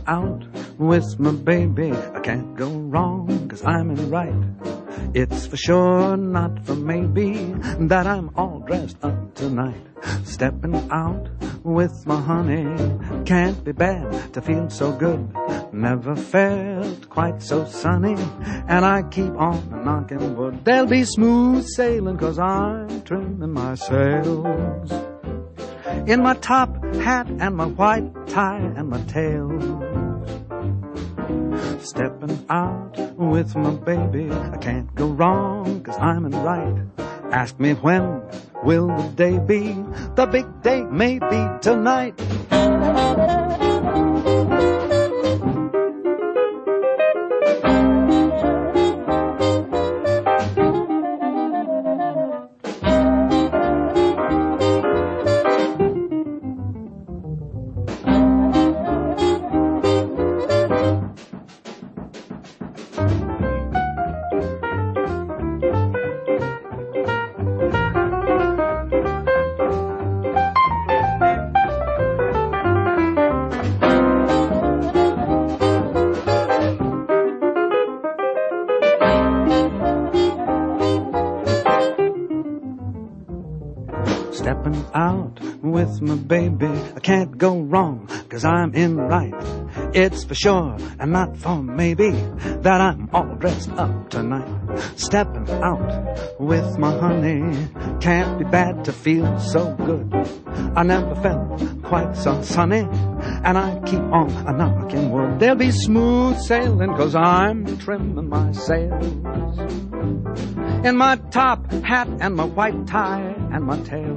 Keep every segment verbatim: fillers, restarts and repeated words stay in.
out with my baby. I can't go wrong, 'cause I'm in right. It's for sure, not for maybe, that I'm all dressed up tonight. Stepping out with my honey, can't be bad to feel so good. Never felt quite so sunny, and I keep on knocking wood. There'll be smooth sailing, 'cause I'm trimming my sails in my top hat and my white tie and my tail. Stepping out with my baby, I can't go wrong, 'cause I'm in right. Ask me when will the day be? The big day may be tonight. Stepping out with my baby, I can't go wrong, 'cause I'm in right. It's for sure and not for maybe, that I'm all dressed up tonight. Stepping out with my honey, can't be bad to feel so good. I never felt quite so sunny, and I keep on a knocking wood. There'll be smooth sailing, 'cause I'm trimming my sails in my top hat and my white tie and my tails.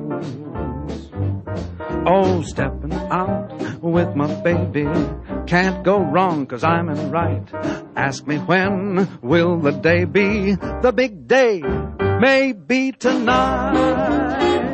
Oh, stepping out with my baby, can't go wrong, 'cause I'm in right. Ask me when will the day be? The big day may be tonight.